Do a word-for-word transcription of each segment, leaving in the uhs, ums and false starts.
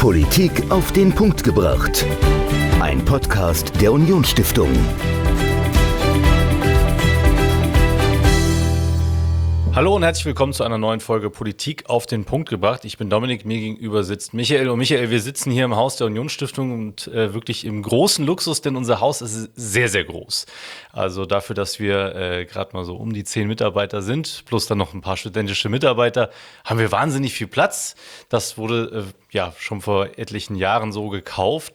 Politik auf den Punkt gebracht. Ein Podcast der Unionsstiftung. Hallo und herzlich willkommen zu einer neuen Folge Politik auf den Punkt gebracht. Ich bin Dominik, mir gegenüber sitzt Michael. Und Michael, wir sitzen hier im Haus der Unionsstiftung und äh, wirklich im großen Luxus, denn unser Haus ist sehr, sehr groß. Also dafür, dass wir äh, gerade mal so um die zehn Mitarbeiter sind, plus dann noch ein paar studentische Mitarbeiter, haben wir wahnsinnig viel Platz. Das wurde äh, ja schon vor etlichen Jahren so gekauft.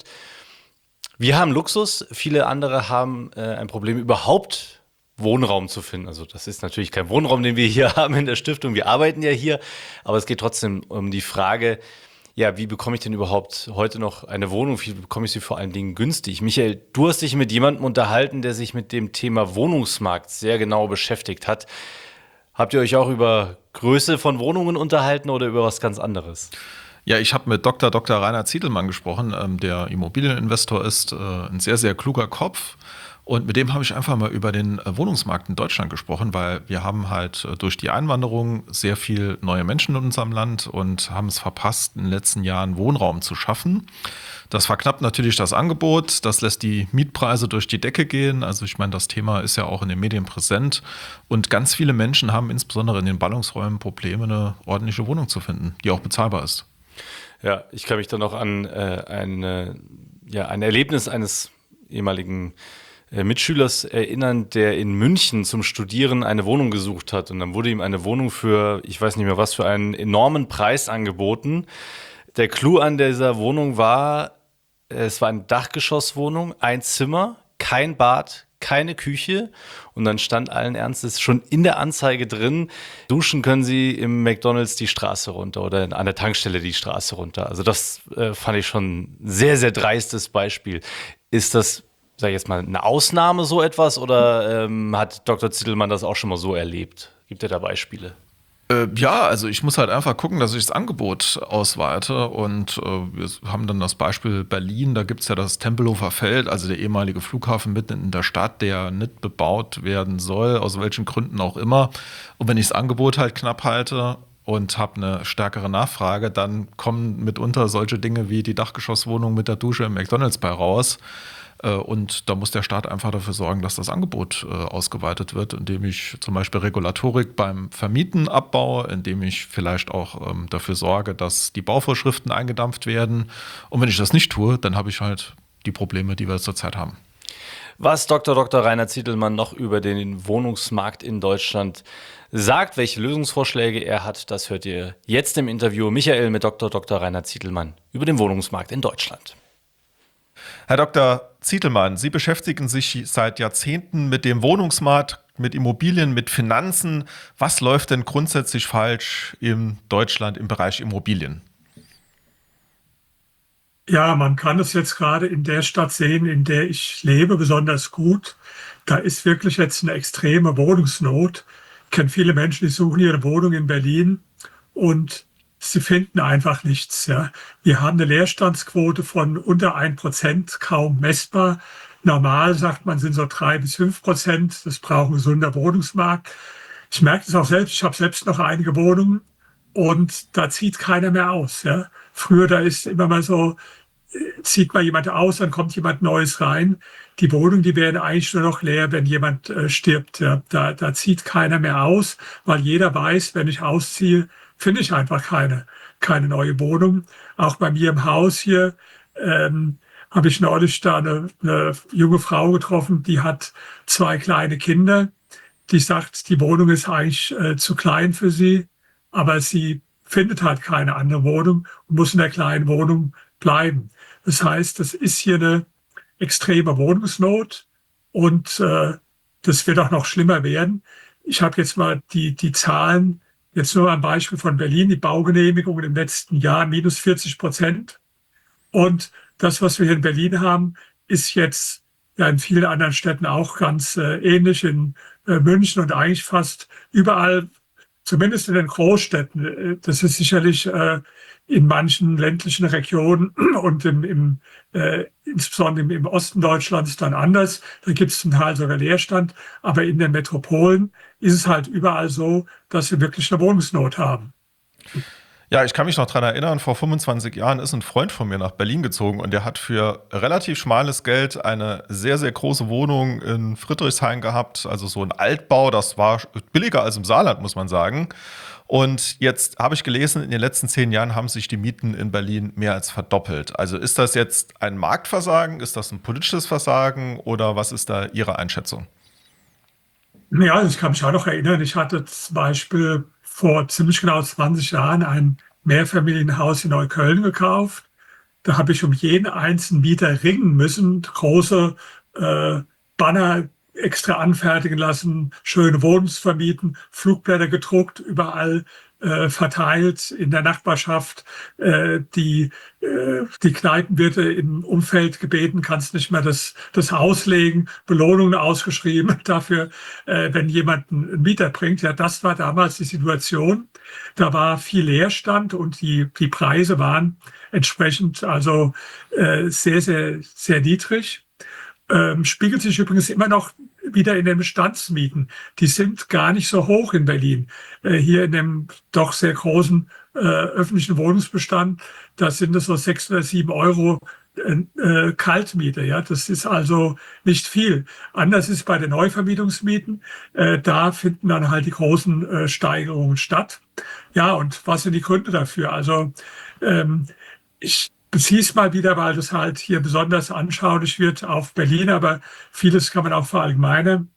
Wir haben Luxus, viele andere haben äh, ein Problem überhaupt Wohnraum zu finden. Also das ist natürlich kein Wohnraum, den wir hier haben in der Stiftung. Wir arbeiten ja hier, aber es geht trotzdem um die Frage, ja, wie bekomme ich denn überhaupt heute noch eine Wohnung? Wie bekomme ich sie vor allen Dingen günstig? Michael, du hast dich mit jemandem unterhalten, der sich mit dem Thema Wohnungsmarkt sehr genau beschäftigt hat. Habt ihr euch auch über Größe von Wohnungen unterhalten oder über was ganz anderes? Ja, ich habe mit Doktor Doktor Rainer Zietelmann gesprochen, ähm, der Immobilieninvestor ist, äh, ein sehr, sehr kluger Kopf. Und mit dem habe ich einfach mal über den Wohnungsmarkt in Deutschland gesprochen, weil wir haben halt durch die Einwanderung sehr viel neue Menschen in unserem Land und haben es verpasst, in den letzten Jahren Wohnraum zu schaffen. Das verknappt natürlich das Angebot, das lässt die Mietpreise durch die Decke gehen. Also ich meine, das Thema ist ja auch in den Medien präsent. Und ganz viele Menschen haben insbesondere in den Ballungsräumen Probleme, eine ordentliche Wohnung zu finden, die auch bezahlbar ist. Ja, ich kann mich dann noch an äh, ein, äh, ja, ein Erlebnis eines ehemaligen Mitschülers erinnern, der in München zum Studieren eine Wohnung gesucht hat. Und dann wurde ihm eine Wohnung für, ich weiß nicht mehr was, für einen enormen Preis angeboten. Der Clou an dieser Wohnung war, es war eine Dachgeschosswohnung, ein Zimmer, kein Bad, keine Küche. Und dann stand allen Ernstes schon in der Anzeige drin, duschen können Sie im McDonald's die Straße runter oder an der Tankstelle die Straße runter. Also das äh, fand ich schon ein sehr, sehr dreistes Beispiel. Ist das, sag ich jetzt mal, eine Ausnahme so etwas oder ähm, hat Doktor Zietelmann das auch schon mal so erlebt? Gibt er da Beispiele? Äh, ja, also ich muss halt einfach gucken, dass ich das Angebot ausweite und äh, wir haben dann das Beispiel Berlin, da gibt es ja das Tempelhofer Feld, also der ehemalige Flughafen mitten in der Stadt, der nicht bebaut werden soll, aus welchen Gründen auch immer. Und wenn ich das Angebot halt knapp halte und habe eine stärkere Nachfrage, dann kommen mitunter solche Dinge wie die Dachgeschosswohnung mit der Dusche im McDonald's bei raus. Und da muss der Staat einfach dafür sorgen, dass das Angebot ausgeweitet wird, indem ich zum Beispiel Regulatorik beim Vermieten abbaue, indem ich vielleicht auch dafür sorge, dass die Bauvorschriften eingedampft werden. Und wenn ich das nicht tue, dann habe ich halt die Probleme, die wir zurzeit haben. Was Doktor Doktor Rainer Zietelmann noch über den Wohnungsmarkt in Deutschland sagt, welche Lösungsvorschläge er hat, das hört ihr jetzt im Interview. Michael mit Doktor Doktor Rainer Zietelmann über den Wohnungsmarkt in Deutschland. Herr Doktor Zietelmann, Sie beschäftigen sich seit Jahrzehnten mit dem Wohnungsmarkt, mit Immobilien, mit Finanzen. Was läuft denn grundsätzlich falsch in Deutschland im Bereich Immobilien? Ja, man kann es jetzt gerade in der Stadt sehen, in der ich lebe, besonders gut. Da ist wirklich jetzt eine extreme Wohnungsnot. Ich kenne viele Menschen, die suchen ihre Wohnung in Berlin und sie finden einfach nichts. Ja. Wir haben eine Leerstandsquote von unter ein Prozent, kaum messbar. Normal, sagt man, sind so drei bis fünf Prozent. Das braucht ein gesunder Wohnungsmarkt. Ich merke das auch selbst. Ich habe selbst noch einige Wohnungen und da zieht keiner mehr aus. Ja. Früher, da ist immer mal so, zieht mal jemand aus, dann kommt jemand Neues rein. Die Wohnungen, die werden eigentlich nur noch leer, wenn jemand äh, stirbt. Ja. Da, da zieht keiner mehr aus, weil jeder weiß, wenn ich ausziehe, finde ich einfach keine, keine neue Wohnung. Auch bei mir im Haus hier ähm, habe ich neulich da eine, eine junge Frau getroffen, die hat zwei kleine Kinder. Die sagt, die Wohnung ist eigentlich äh, zu klein für sie, aber sie findet halt keine andere Wohnung und muss in der kleinen Wohnung bleiben. Das heißt, das ist hier eine extreme Wohnungsnot und äh, das wird auch noch schlimmer werden. Ich habe jetzt mal die, die Zahlen. Jetzt nur ein Beispiel von Berlin, die Baugenehmigungen im letzten Jahr minus vierzig Prozent. Und das, was wir hier in Berlin haben, ist jetzt ja in vielen anderen Städten auch ganz äh, ähnlich, in äh, München und eigentlich fast überall, zumindest in den Großstädten. Das ist sicherlich äh, in manchen ländlichen Regionen und im, im, äh, insbesondere im, im Osten Deutschlands dann anders. Da gibt es zum Teil sogar Leerstand. Aber in den Metropolen ist es halt überall so, dass wir wirklich eine Wohnungsnot haben. Ja, ich kann mich noch dran erinnern, vor fünfundzwanzig Jahren ist ein Freund von mir nach Berlin gezogen und der hat für relativ schmales Geld eine sehr, sehr große Wohnung in Friedrichshain gehabt, also so ein Altbau, das war billiger als im Saarland, muss man sagen. Und jetzt habe ich gelesen, in den letzten zehn Jahren haben sich die Mieten in Berlin mehr als verdoppelt. Also ist das jetzt ein Marktversagen, ist das ein politisches Versagen oder was ist da Ihre Einschätzung? Ja, also ich kann mich auch noch erinnern, ich hatte zum Beispiel vor ziemlich genau zwanzig Jahren ein Mehrfamilienhaus in Neukölln gekauft. Da habe ich um jeden einzelnen Mieter ringen müssen, große äh, Banner extra anfertigen lassen, schöne Wohnungen vermieten, Flugblätter gedruckt, überall äh, verteilt in der Nachbarschaft. Äh, die, äh, die Kneipenwirte im Umfeld gebeten, kannst nicht mehr das, das Haus legen, Belohnungen ausgeschrieben dafür, äh, wenn jemand einen Mieter bringt. Ja, das war damals die Situation. Da war viel Leerstand und die, die Preise waren entsprechend also äh, sehr, sehr, sehr niedrig. Ähm, spiegelt sich übrigens immer noch wieder in den Bestandsmieten. Die sind gar nicht so hoch in Berlin. Äh, hier in dem doch sehr großen äh, öffentlichen Wohnungsbestand, da sind es so sechs oder sieben Euro äh, Kaltmiete. Ja, das ist also nicht viel. Anders ist bei den Neuvermietungsmieten. Äh, da finden dann halt die großen äh, Steigerungen statt. Ja, und was sind die Gründe dafür? Also ähm, ich beziehe es mal wieder, weil das halt hier besonders anschaulich wird auf Berlin, aber vieles kann man auch verallgemeinern.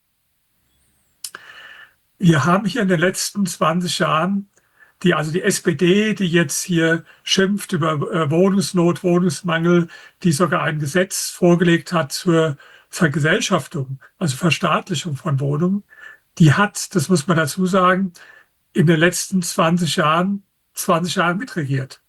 Wir haben hier in den letzten zwanzig Jahren die, also die S P D, die jetzt hier schimpft über äh, Wohnungsnot, Wohnungsmangel, die sogar ein Gesetz vorgelegt hat zur Vergesellschaftung, also Verstaatlichung von Wohnungen, die hat, das muss man dazu sagen, in den letzten zwanzig Jahren, zwanzig Jahren mitregiert.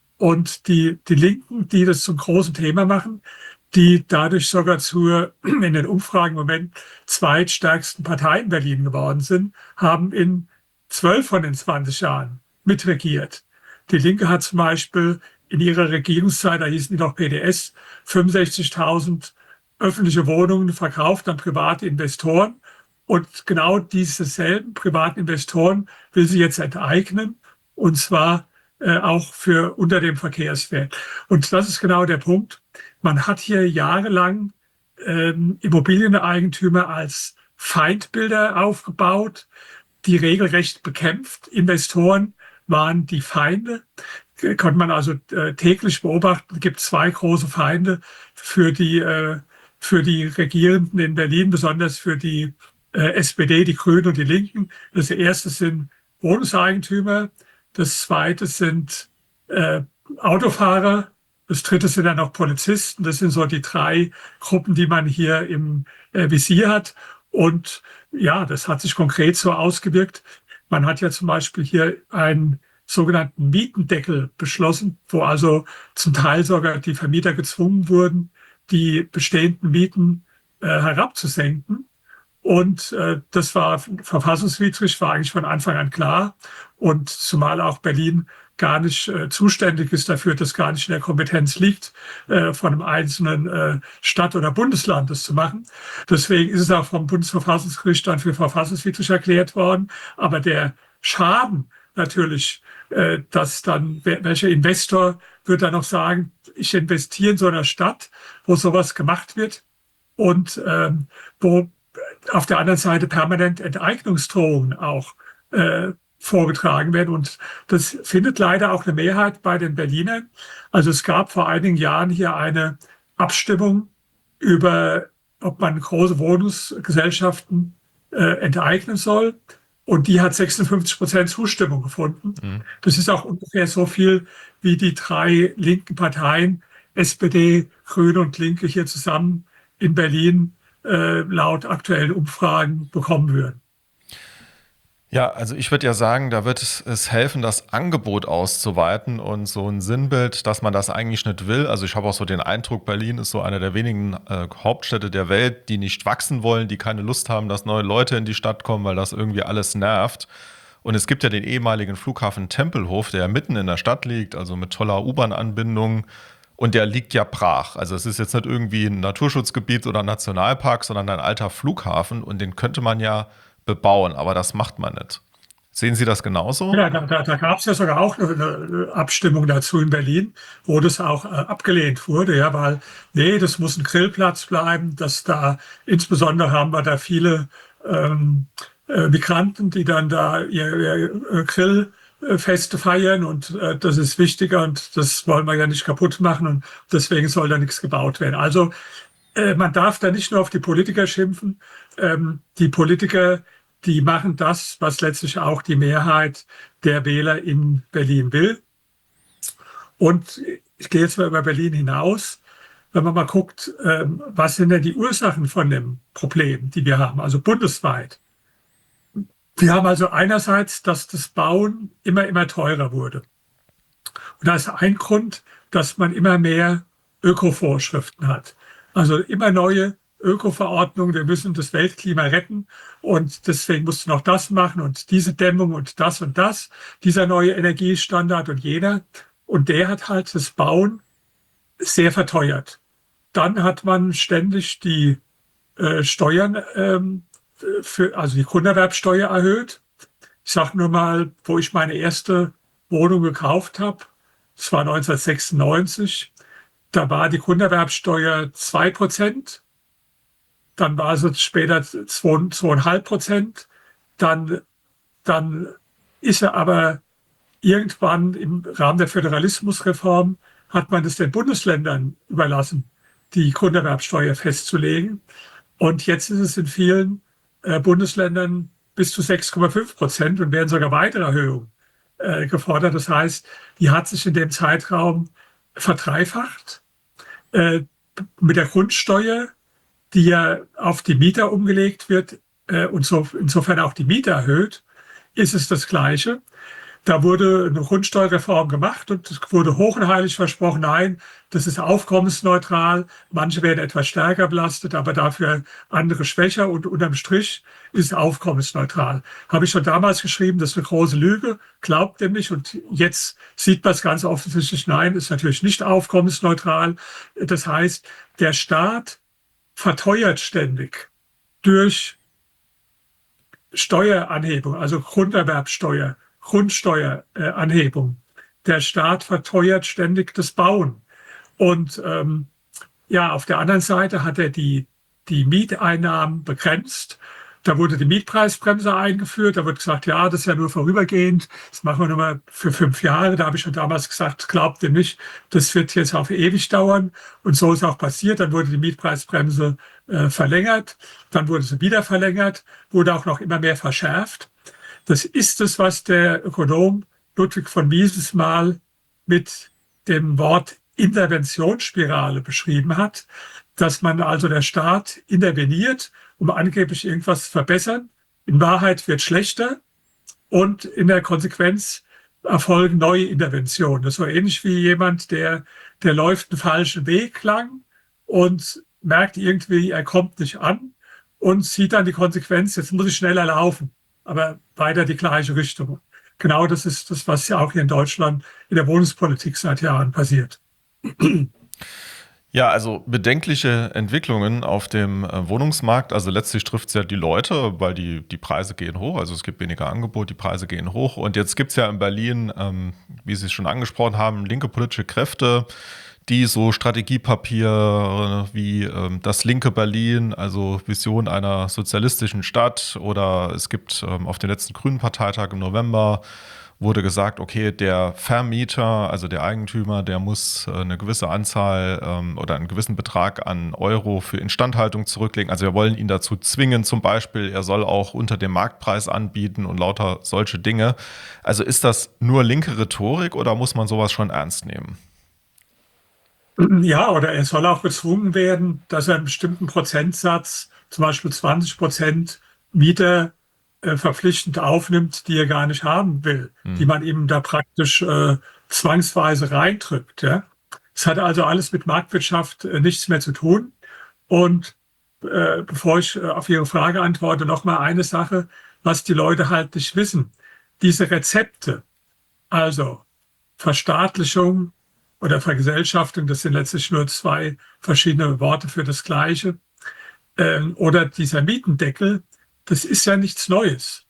Und die, die Linken, die das zum großen Thema machen, die dadurch sogar zur, in den Umfragen im Moment zweitstärksten Partei in Berlin geworden sind, haben in zwölf von den zwanzig Jahren mitregiert. Die Linke hat zum Beispiel in ihrer Regierungszeit, da hießen die noch P D S, fünfundsechzigtausend öffentliche Wohnungen verkauft an private Investoren. Und genau diese selben privaten Investoren will sie jetzt enteignen, und zwar äh, auch für unter dem Verkehrswert. Und das ist genau der Punkt. Man hat hier jahrelang ähm, Immobilieneigentümer als Feindbilder aufgebaut, die regelrecht bekämpft. Investoren waren die Feinde. Konnte man also äh, täglich beobachten. Es gibt zwei große Feinde für die, äh, für die Regierenden in Berlin, besonders für die äh, S P D, die Grünen und die Linken. Das erste sind Wohnungseigentümer. Das zweite sind äh, Autofahrer. Das dritte sind dann noch Polizisten. Das sind so die drei Gruppen, die man hier im äh, Visier hat. Und ja, das hat sich konkret so ausgewirkt. Man hat ja zum Beispiel hier einen sogenannten Mietendeckel beschlossen, wo also zum Teil sogar die Vermieter gezwungen wurden, die bestehenden Mieten äh, herabzusenken. Und äh, das war verfassungswidrig, war eigentlich von Anfang an klar. Und zumal auch Berlin gar nicht äh, zuständig ist dafür, dass gar nicht in der Kompetenz liegt, äh, von einem einzelnen äh, Stadt oder Bundesland das zu machen. Deswegen ist es auch vom Bundesverfassungsgericht dann für verfassungswidrig erklärt worden. Aber der Schaden natürlich, äh, dass dann, welcher Investor wird dann noch sagen, ich investiere in so einer Stadt, wo sowas gemacht wird und ähm, wo auf der anderen Seite permanent Enteignungsdrohungen auch äh, vorgetragen werden. Und das findet leider auch eine Mehrheit bei den Berlinern. Also es gab vor einigen Jahren hier eine Abstimmung über, ob man große Wohnungsgesellschaften äh, enteignen soll. Und die hat sechsundfünfzig Prozent Zustimmung gefunden. Mhm. Das ist auch ungefähr so viel, wie die drei linken Parteien, S P D, Grüne und Linke, hier zusammen in Berlin äh, laut aktuellen Umfragen bekommen würden. Ja, also ich würde ja sagen, da wird es helfen, das Angebot auszuweiten und so ein Sinnbild, dass man das eigentlich nicht will. Also ich habe auch so den Eindruck, Berlin ist so eine der wenigen äh, Hauptstädte der Welt, die nicht wachsen wollen, die keine Lust haben, dass neue Leute in die Stadt kommen, weil das irgendwie alles nervt. Und es gibt ja den ehemaligen Flughafen Tempelhof, der ja mitten in der Stadt liegt, also mit toller U-Bahn-Anbindung. Und der liegt ja brach. Also es ist jetzt nicht irgendwie ein Naturschutzgebiet oder ein Nationalpark, sondern ein alter Flughafen. Und den könnte man ja bebauen, aber das macht man nicht. Sehen Sie das genauso? Ja, da, da, da gab es ja sogar auch eine, eine Abstimmung dazu in Berlin, wo das auch äh, abgelehnt wurde, ja, weil, nee, das muss ein Grillplatz bleiben, dass da, insbesondere haben wir da viele ähm, äh, Migranten, die dann da ihr, ihr Grillfeste feiern und äh, das ist wichtiger und das wollen wir ja nicht kaputt machen und deswegen soll da nichts gebaut werden. Also äh, man darf da nicht nur auf die Politiker schimpfen, ähm, die Politiker, die machen das, was letztlich auch die Mehrheit der Wähler in Berlin will. Und ich gehe jetzt mal über Berlin hinaus. Wenn man mal guckt, was sind denn die Ursachen von dem Problem, die wir haben, also bundesweit. Wir haben also einerseits, dass das Bauen immer, immer teurer wurde. Und da ist ein Grund, dass man immer mehr Ökovorschriften hat. Also immer neue Öko-Verordnung, wir müssen das Weltklima retten und deswegen musst du noch das machen und diese Dämmung und das und das, dieser neue Energiestandard und jener. Und der hat halt das Bauen sehr verteuert. Dann hat man ständig die äh, Steuern, ähm, für, also die Grunderwerbsteuer erhöht. Ich sage nur mal, wo ich meine erste Wohnung gekauft habe, das war neunzehnhundertsechsundneunzig, da war die Grunderwerbsteuer zwei Prozent. Dann war es später zwei Komma fünf Prozent. Dann, dann ist er aber irgendwann im Rahmen der Föderalismusreform hat man es den Bundesländern überlassen, die Grunderwerbsteuer festzulegen. Und jetzt ist es in vielen äh, Bundesländern bis zu sechs Komma fünf Prozent und werden sogar weitere Erhöhungen äh, gefordert. Das heißt, die hat sich in dem Zeitraum verdreifacht. Äh, mit der Grundsteuer, die ja auf die Mieter umgelegt wird äh, und so, insofern auch die Miete erhöht, ist es das Gleiche. Da wurde eine Grundsteuerreform gemacht und es wurde hoch und heilig versprochen, nein, das ist aufkommensneutral. Manche werden etwas stärker belastet, aber dafür andere schwächer und unterm Strich ist es aufkommensneutral. Habe ich schon damals geschrieben, das ist eine große Lüge, glaubt ihr nicht. Und jetzt sieht man es ganz offensichtlich, nein, ist natürlich nicht aufkommensneutral. Das heißt, der Staat verteuert ständig durch Steueranhebung, also Grunderwerbsteuer, Grundsteueranhebung. Der Staat verteuert ständig das Bauen. Und ähm, ja, auf der anderen Seite hat er die, die Mieteinnahmen begrenzt. Da wurde die Mietpreisbremse eingeführt. Da wird gesagt, ja, das ist ja nur vorübergehend. Das machen wir nur mal für fünf Jahre. Da habe ich schon damals gesagt, glaubt ihr nicht, das wird jetzt auf ewig dauern. Und so ist auch passiert. Dann wurde die Mietpreisbremse äh, verlängert. Dann wurde sie wieder verlängert, wurde auch noch immer mehr verschärft. Das ist es, was der Ökonom Ludwig von Mises mal mit dem Wort Interventionsspirale beschrieben hat, dass man also der Staat interveniert, um angeblich irgendwas zu verbessern. In Wahrheit wird schlechter und in der Konsequenz erfolgen neue Interventionen. Das ist so ähnlich wie jemand, der, der läuft einen falschen Weg lang und merkt irgendwie, er kommt nicht an und sieht dann die Konsequenz, jetzt muss ich schneller laufen, aber weiter die gleiche Richtung. Genau das ist das, was ja auch hier in Deutschland in der Wohnungspolitik seit Jahren passiert. Ja, also bedenkliche Entwicklungen auf dem äh, Wohnungsmarkt. Also letztlich trifft es ja die Leute, weil die, die Preise gehen hoch. Also es gibt weniger Angebot, die Preise gehen hoch. Und jetzt gibt es ja in Berlin, ähm, wie Sie es schon angesprochen haben, linke politische Kräfte, die so Strategiepapiere wie ähm, das linke Berlin, also Vision einer sozialistischen Stadt, oder es gibt ähm, auf dem letzten Grünen Parteitag im November wurde gesagt, okay, der Vermieter, also der Eigentümer, der muss eine gewisse Anzahl ähm, oder einen gewissen Betrag an Euro für Instandhaltung zurücklegen. Also wir wollen ihn dazu zwingen, zum Beispiel, er soll auch unter dem Marktpreis anbieten und lauter solche Dinge. Also ist das nur linke Rhetorik oder muss man sowas schon ernst nehmen? Ja, oder er soll auch gezwungen werden, dass er einen bestimmten Prozentsatz, zum Beispiel zwanzig Prozent Mieter äh, verpflichtend aufnimmt, die er gar nicht haben will, hm. die man ihm da praktisch äh, zwangsweise reindrückt. Ja? Es hat also alles mit Marktwirtschaft äh, nichts mehr zu tun. Und äh, bevor ich äh, auf Ihre Frage antworte, noch mal eine Sache, was die Leute halt nicht wissen. Diese Rezepte, also Verstaatlichung oder Vergesellschaftung, das sind letztlich nur zwei verschiedene Worte für das Gleiche, äh, oder dieser Mietendeckel, das ist ja nichts Neues.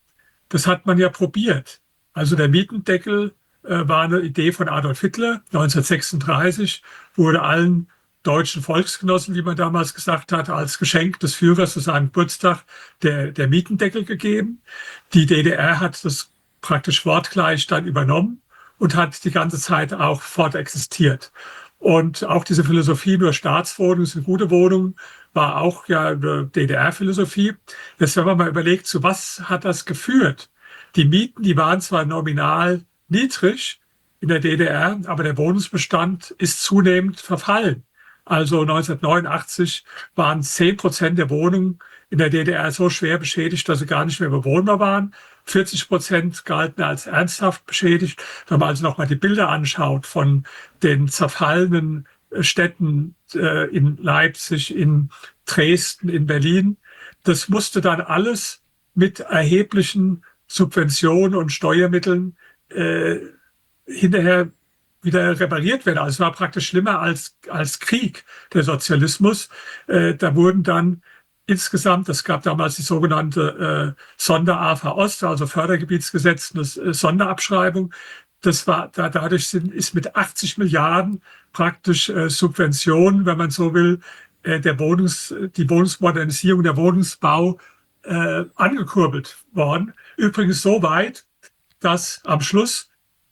das hat man ja probiert. Also der Mietendeckel äh, war eine Idee von Adolf Hitler. neunzehnhundertsechsunddreißig wurde allen deutschen Volksgenossen, wie man damals gesagt hat, als Geschenk des Führers zu seinem Geburtstag der, der Mietendeckel gegeben. Die D D R hat das praktisch wortgleich dann übernommen und hat die ganze Zeit auch fortexistiert. Und auch diese Philosophie, nur Staatswohnungen sind gute Wohnungen, war auch ja eine D D R-Philosophie. Jetzt, wenn man mal überlegt, zu was hat das geführt? Die Mieten, die waren zwar nominal niedrig in der D D R, aber der Wohnungsbestand ist zunehmend verfallen. Also neunzehnhundertneunundachtzig waren zehn Prozent der Wohnungen in der D D R so schwer beschädigt, dass sie gar nicht mehr bewohnbar waren. vierzig Prozent galten als ernsthaft beschädigt. Wenn man also nochmal die Bilder anschaut von den zerfallenen Städten äh, in Leipzig, in Dresden, in Berlin, das musste dann alles mit erheblichen Subventionen und Steuermitteln äh, hinterher wieder repariert werden. Also es war praktisch schlimmer als, als Krieg, der Sozialismus. Äh, da wurden dann insgesamt, es gab damals die sogenannte äh, Sonder-A F A Ost, also Fördergebietsgesetz, eine äh, Sonderabschreibung. Das war, da, dadurch sind, ist mit achtzig Milliarden praktisch äh, Subventionen, wenn man so will, äh, der Wohnungs, die Wohnungsmodernisierung, der Wohnungsbau äh, angekurbelt worden. Übrigens so weit, dass am Schluss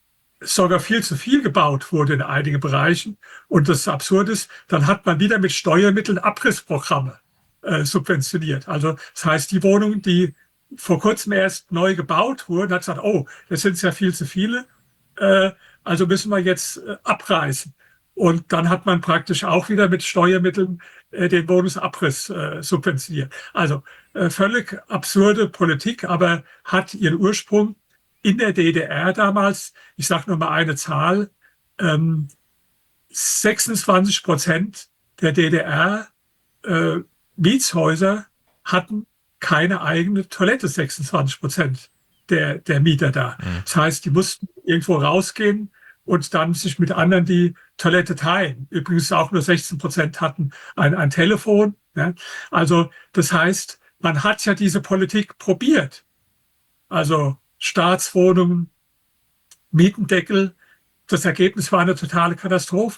sogar viel zu viel gebaut wurde in einigen Bereichen. Und das Absurde ist, dann hat man wieder mit Steuermitteln Abrissprogramme äh, subventioniert. Also das heißt, die Wohnungen, die vor kurzem erst neu gebaut wurden, hat gesagt, oh, das sind ja viel zu viele, äh, also müssen wir jetzt äh, abreißen. Und dann hat man praktisch auch wieder mit Steuermitteln äh, den Wohnungsabriss äh, subventioniert. Also äh, völlig absurde Politik, aber hat ihren Ursprung in der D D R damals. Ich sage nur mal eine Zahl, ähm, sechsundzwanzig Prozent der D D R äh, Mietshäuser hatten keine eigene Toilette, sechsundzwanzig Prozent der, der Mieter da. Mhm. Das heißt, die mussten irgendwo rausgehen und dann sich mit anderen die Toilette teilen. Übrigens auch nur sechzehn Prozent hatten ein, ein Telefon. Ja. Also das heißt, man hat ja diese Politik probiert. Also Staatswohnungen, Mietendeckel. Das Ergebnis war eine totale Katastrophe.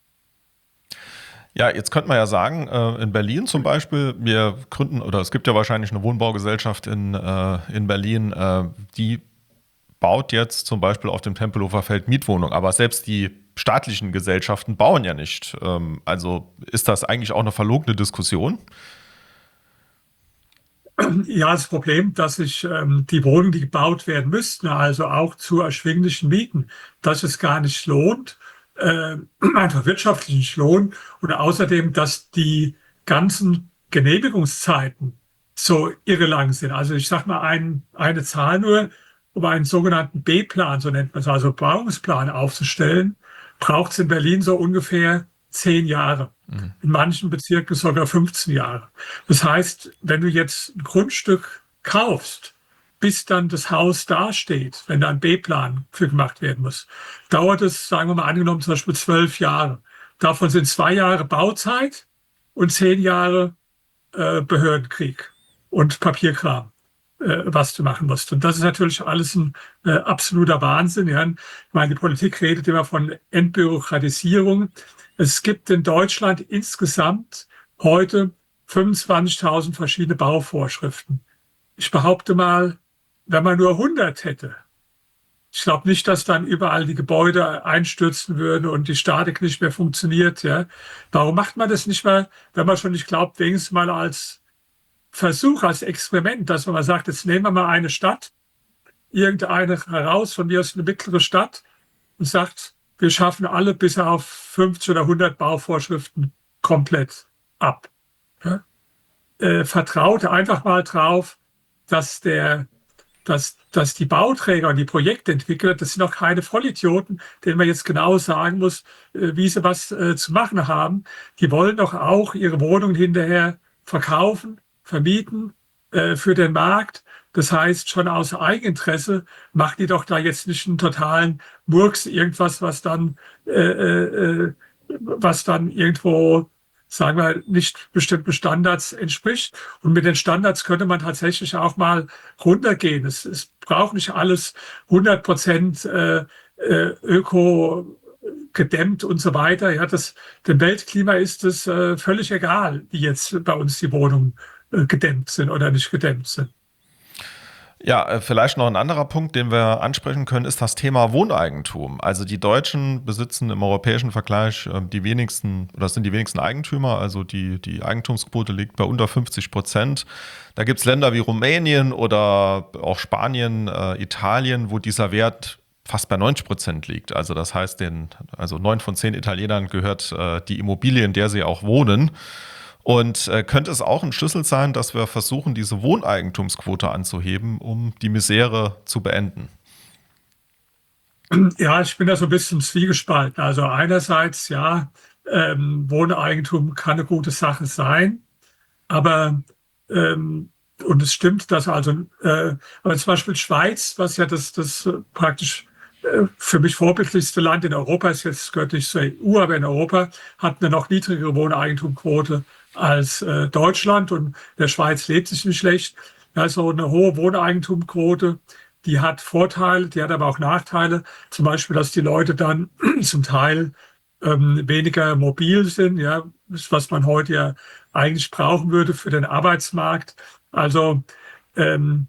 Ja, jetzt könnte man ja sagen, in Berlin zum Beispiel, wir gründen, oder es gibt ja wahrscheinlich eine Wohnbaugesellschaft in, in Berlin, die baut jetzt zum Beispiel auf dem Tempelhofer Feld Mietwohnungen, aber selbst die staatlichen Gesellschaften bauen ja nicht. Also ist das eigentlich auch eine verlogene Diskussion? Ja, das Problem, dass sich ähm, die Wohnungen, die gebaut werden müssten, also auch zu erschwinglichen Mieten, dass es gar nicht lohnt, äh, einfach wirtschaftlich nicht lohnt. Und außerdem, dass die ganzen Genehmigungszeiten so irre lang sind. Also ich sage mal ein, eine Zahl nur, um einen sogenannten B-Plan, so nennt man es, also Bauungsplan aufzustellen, braucht es in Berlin so ungefähr zehn Jahre. Mhm. In manchen Bezirken sogar fünfzehn Jahre. Das heißt, wenn du jetzt ein Grundstück kaufst, bis dann das Haus dasteht, wenn da ein B-Plan für gemacht werden muss, dauert es, sagen wir mal angenommen, zum Beispiel zwölf Jahre. Davon sind zwei Jahre Bauzeit und zehn Jahre äh, Behördenkrieg und Papierkram, äh, was du machen musst. Und das ist natürlich alles ein äh, absoluter Wahnsinn. Ja. Ich meine, die Politik redet immer von Entbürokratisierung. Es gibt in Deutschland insgesamt heute fünfundzwanzigtausend verschiedene Bauvorschriften. Ich behaupte mal, wenn man nur hundert hätte, ich glaube nicht, dass dann überall die Gebäude einstürzen würden und die Statik nicht mehr funktioniert. Ja. Warum macht man das nicht mal, wenn man schon nicht glaubt, wenigstens mal als Versuch, als Experiment, dass man mal sagt, jetzt nehmen wir mal eine Stadt, irgendeine heraus, von mir aus eine mittlere Stadt, und sagt, wir schaffen alle bis auf fünfzig oder hundert Bauvorschriften komplett ab. Ja? Äh, vertraut einfach mal drauf, dass, der, dass, dass die Bauträger und die Projektentwickler, das sind auch keine Vollidioten, denen man jetzt genau sagen muss, äh, wie sie was äh, zu machen haben. Die wollen doch auch ihre Wohnungen hinterher verkaufen, vermieten äh, für den Markt. Das heißt, schon aus Eigeninteresse macht die doch da jetzt nicht einen totalen Murks, irgendwas, was dann, äh, äh, was dann irgendwo sagen wir, nicht bestimmten Standards entspricht. Und mit den Standards könnte man tatsächlich auch mal runtergehen. Es, es braucht nicht alles hundert Prozent äh, öko gedämmt und so weiter. Ja, das, dem Weltklima ist es äh, völlig egal, wie jetzt bei uns die Wohnungen äh, gedämmt sind oder nicht gedämmt sind. Ja, vielleicht noch ein anderer Punkt, den wir ansprechen können, ist das Thema Wohneigentum. Also die Deutschen besitzen im europäischen Vergleich die wenigsten, oder sind die wenigsten Eigentümer, also die, die Eigentumsquote liegt bei unter fünfzig Prozent. Da gibt es Länder wie Rumänien oder auch Spanien, äh, Italien, wo dieser Wert fast bei neunzig Prozent liegt. Also das heißt, den, also neun von zehn Italienern gehört äh, die Immobilie, in der sie auch wohnen. Und äh, könnte es auch ein Schlüssel sein, dass wir versuchen, diese Wohneigentumsquote anzuheben, um die Misere zu beenden? Ja, ich bin da so ein bisschen zwiegespalten. Also einerseits, ja, ähm, Wohneigentum kann eine gute Sache sein, aber ähm, und es stimmt, dass also, äh, aber zum Beispiel Schweiz, was ja das, das praktisch äh, für mich vorbildlichste Land in Europa ist, jetzt gehört nicht zur E U, aber in Europa hat eine noch niedrigere Wohneigentumquote als äh, Deutschland, und in der Schweiz lebt sich nicht schlecht. Ja, so eine hohe Wohneigentumquote, die hat Vorteile, die hat aber auch Nachteile. Zum Beispiel, dass die Leute dann zum Teil ähm, weniger mobil sind, ja, was man heute ja eigentlich brauchen würde für den Arbeitsmarkt. Also ähm,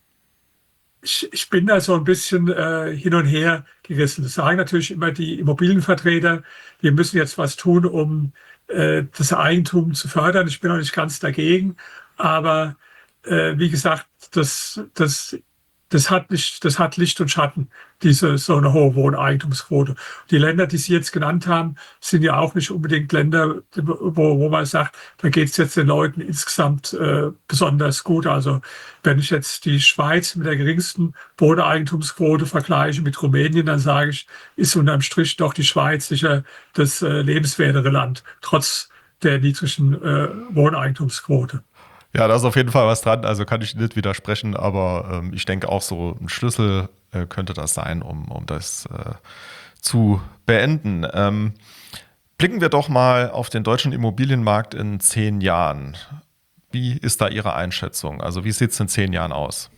ich, ich bin da so ein bisschen äh, hin und her gerissen. Das sagen natürlich immer die Immobilienvertreter, wir müssen jetzt was tun, um äh, das Eigentum zu fördern. Ich bin auch nicht ganz dagegen, aber äh, wie gesagt, das, das, das, hat nicht, das hat Licht und Schatten, diese so eine hohe Wohneigentumsquote. Die Länder, die Sie jetzt genannt haben, sind ja auch nicht unbedingt Länder, wo, wo man sagt, da geht es jetzt den Leuten insgesamt äh, besonders gut. Also wenn ich jetzt die Schweiz mit der geringsten Wohneigentumsquote vergleiche mit Rumänien, dann sage ich, ist unterm Strich doch die Schweiz sicher das äh, lebenswertere Land, trotz der niedrigen äh, Wohneigentumsquote. Ja, da ist auf jeden Fall was dran, also kann ich nicht widersprechen, aber ähm, ich denke auch so ein Schlüssel äh, könnte das sein, um, um das äh, zu beenden. Ähm, blicken wir doch mal auf den deutschen Immobilienmarkt in zehn Jahren. Wie ist da Ihre Einschätzung? Also wie sieht es in zehn Jahren aus?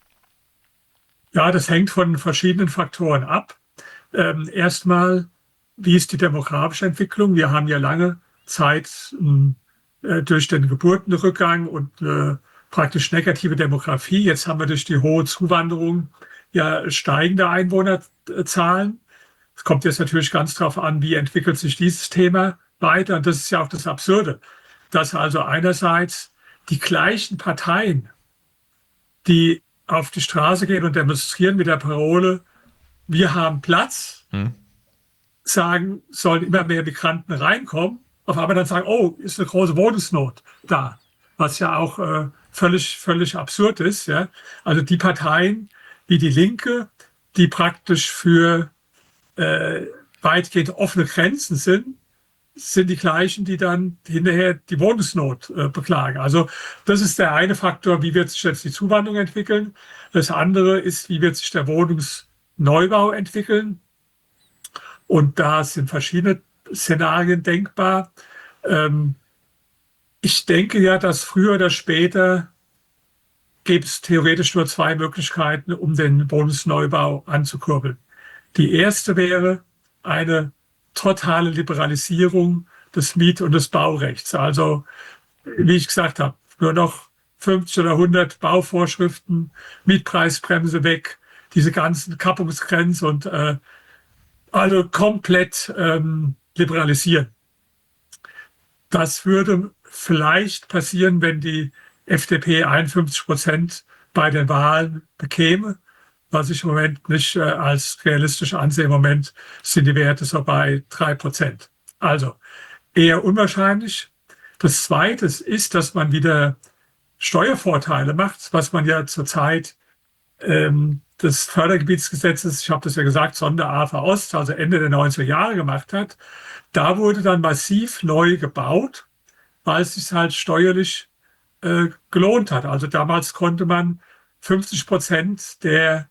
Ja, das hängt von verschiedenen Faktoren ab. Ähm, erstmal, wie ist die demografische Entwicklung? Wir haben ja lange Zeit ähm, durch den Geburtenrückgang und äh, praktisch negative Demografie. Jetzt haben wir durch die hohe Zuwanderung ja steigende Einwohnerzahlen. Es kommt jetzt natürlich ganz darauf an, wie entwickelt sich dieses Thema weiter. Und das ist ja auch das Absurde, dass also einerseits die gleichen Parteien, die auf die Straße gehen und demonstrieren mit der Parole, wir haben Platz, hm. sagen, sollen immer mehr Migranten reinkommen, auf einmal dann sagen, oh, ist eine große Wohnungsnot da, was ja auch äh, völlig, völlig absurd ist. Ja? Also die Parteien wie die Linke, die praktisch für äh, weitgehend offene Grenzen sind, sind die gleichen, die dann hinterher die Wohnungsnot äh, beklagen. Also das ist der eine Faktor, wie wird sich jetzt die Zuwanderung entwickeln. Das andere ist, wie wird sich der Wohnungsneubau entwickeln. Und da sind verschiedene Szenarien denkbar. Ähm, ich denke ja, dass früher oder später gibt es theoretisch nur zwei Möglichkeiten, um den Wohnungsneubau anzukurbeln. Die erste wäre eine totale Liberalisierung des Miet- und des Baurechts. Also, wie ich gesagt habe, nur noch fünfzig oder hundert Bauvorschriften, Mietpreisbremse weg, diese ganzen Kappungsgrenzen und äh, also komplett ähm, liberalisieren. Das würde vielleicht passieren, wenn die F D P einundfünfzig Prozent bei den Wahlen bekäme, was ich im Moment nicht äh, als realistisch ansehe. Im Moment sind die Werte so bei drei Prozent. Also eher unwahrscheinlich. Das Zweite ist, dass man wieder Steuervorteile macht, was man ja zurzeit ähm, des Fördergebietsgesetzes, ich habe das ja gesagt, Sonder-A F A Ost, also Ende der neunziger Jahre gemacht hat. Da wurde dann massiv neu gebaut, weil es sich halt steuerlich äh, gelohnt hat. Also damals konnte man fünfzig Prozent der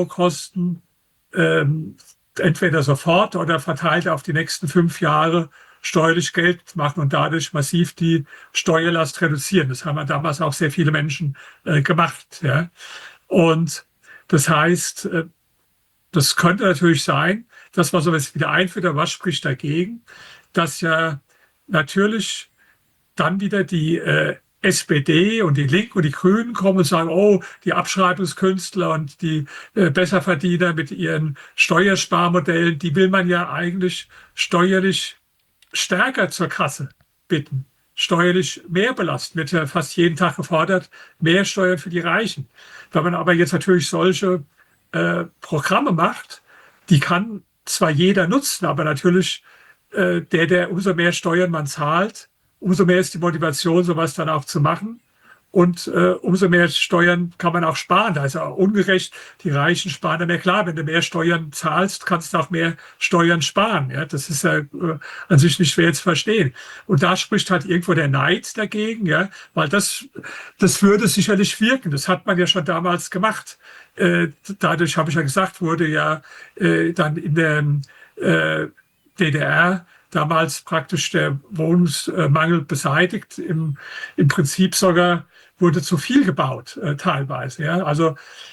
Neubaukosten ähm, entweder sofort oder verteilt auf die nächsten fünf Jahre steuerlich Geld machen und dadurch massiv die Steuerlast reduzieren. Das haben damals auch sehr viele Menschen äh, gemacht. Ja. Und das heißt, äh, das könnte natürlich sein, dass man sowas wieder einführt, aber was spricht dagegen, dass ja natürlich dann wieder die äh, S P D und die Linken und die Grünen kommen und sagen, oh, die Abschreibungskünstler und die äh, Besserverdiener mit ihren Steuersparmodellen, die will man ja eigentlich steuerlich stärker zur Kasse bitten, steuerlich mehr belasten. Wird ja fast jeden Tag gefordert, mehr Steuern für die Reichen. Wenn man aber jetzt natürlich solche äh, Programme macht, die kann zwar jeder nutzen, aber natürlich äh, der, der umso mehr Steuern man zahlt, umso mehr ist die Motivation, sowas dann auch zu machen. Und äh, umso mehr Steuern kann man auch sparen. Da ist ja auch ungerecht, die Reichen sparen dann mehr. Klar, wenn du mehr Steuern zahlst, kannst du auch mehr Steuern sparen. Ja, das ist ja äh, an sich nicht schwer zu verstehen. Und da spricht halt irgendwo der Neid dagegen, ja, weil das, das würde sicherlich wirken. Das hat man ja schon damals gemacht. Äh, dadurch, habe ich ja gesagt, wurde ja äh, dann in der äh, D D R damals praktisch der Wohnungsmangel beseitigt. Im, im Prinzip sogar wurde zu viel gebaut, äh, teilweise. Ja. Also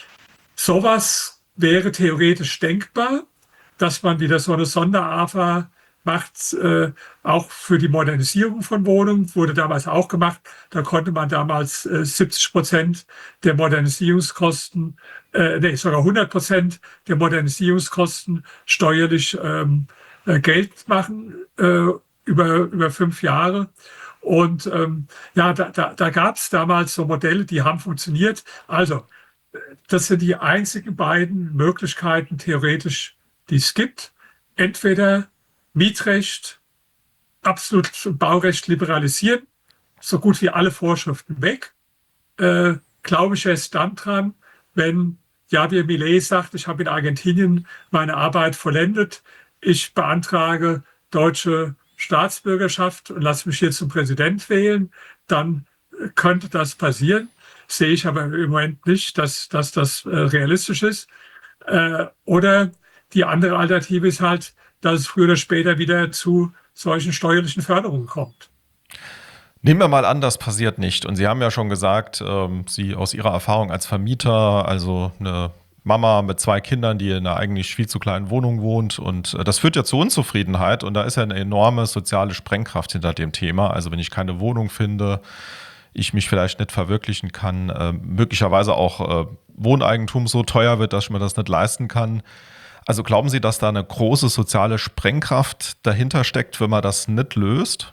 sowas wäre theoretisch denkbar, dass man wieder so eine Sonder-A F A macht, äh, auch für die Modernisierung von Wohnungen, wurde damals auch gemacht. Da konnte man damals äh, siebzig Prozent der Modernisierungskosten, äh, nee, sogar hundert Prozent der Modernisierungskosten steuerlich ähm, Geld machen äh, über, über fünf Jahre. Und ähm, ja, da, da, da gab es damals so Modelle, die haben funktioniert. Also, das sind die einzigen beiden Möglichkeiten theoretisch, die es gibt. Entweder Mietrecht, absolut Baurecht liberalisieren, so gut wie alle Vorschriften weg. Äh, glaube ich erst dann dran, wenn Javier Milei sagt, ich habe in Argentinien meine Arbeit vollendet, ich beantrage deutsche Staatsbürgerschaft und lasse mich hier zum Präsident wählen, dann könnte das passieren. Sehe ich aber im Moment nicht, dass, dass das äh, realistisch ist. Äh, oder die andere Alternative ist halt, dass es früher oder später wieder zu solchen steuerlichen Förderungen kommt. Nehmen wir mal an, das passiert nicht. Und Sie haben ja schon gesagt, ähm, Sie aus Ihrer Erfahrung als Vermieter, also eine Mama mit zwei Kindern, die in einer eigentlich viel zu kleinen Wohnung wohnt. Und das führt ja zu Unzufriedenheit. Und da ist ja eine enorme soziale Sprengkraft hinter dem Thema. Also wenn ich keine Wohnung finde, ich mich vielleicht nicht verwirklichen kann, äh, möglicherweise auch äh, Wohneigentum so teuer wird, dass ich mir das nicht leisten kann. Also glauben Sie, dass da eine große soziale Sprengkraft dahinter steckt, wenn man das nicht löst?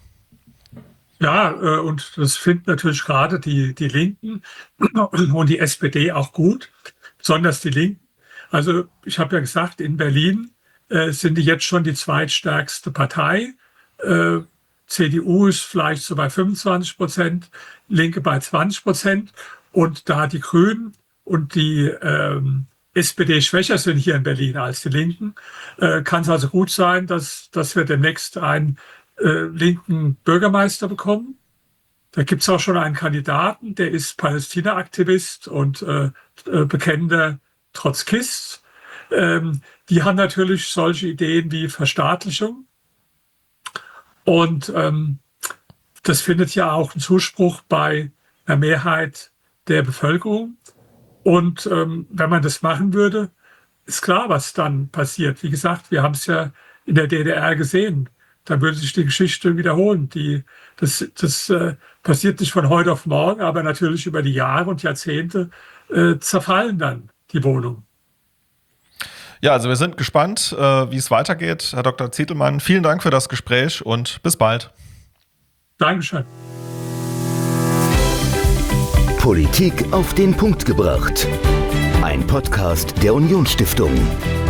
Ja, äh, und das finden natürlich gerade die, die Linken und die S P D auch gut. Besonders die Linken. Also ich habe ja gesagt, in Berlin äh, sind die jetzt schon die zweitstärkste Partei. Äh, C D U ist vielleicht so bei fünfundzwanzig Prozent, Linke bei zwanzig Prozent. Und da die Grünen und die ähm, S P D schwächer sind hier in Berlin als die Linken, äh, kann es also gut sein, dass, dass wir demnächst einen äh, linken Bürgermeister bekommen. Da gibt es auch schon einen Kandidaten, der ist Palästina-Aktivist und äh, äh, bekennender Trotzkist. Ähm, die haben natürlich solche Ideen wie Verstaatlichung. Und ähm, das findet ja auch einen Zuspruch bei einer Mehrheit der Bevölkerung. Und ähm, wenn man das machen würde, ist klar, was dann passiert. Wie gesagt, wir haben es ja in der D D R gesehen. Dann würde sich die Geschichte wiederholen. Die, das das äh, passiert nicht von heute auf morgen, aber natürlich über die Jahre und Jahrzehnte äh, zerfallen dann die Wohnungen. Ja, also wir sind gespannt, äh, wie es weitergeht. Herr Doktor Zitelmann, vielen Dank für das Gespräch und bis bald. Dankeschön. Politik auf den Punkt gebracht. Ein Podcast der Unionsstiftung.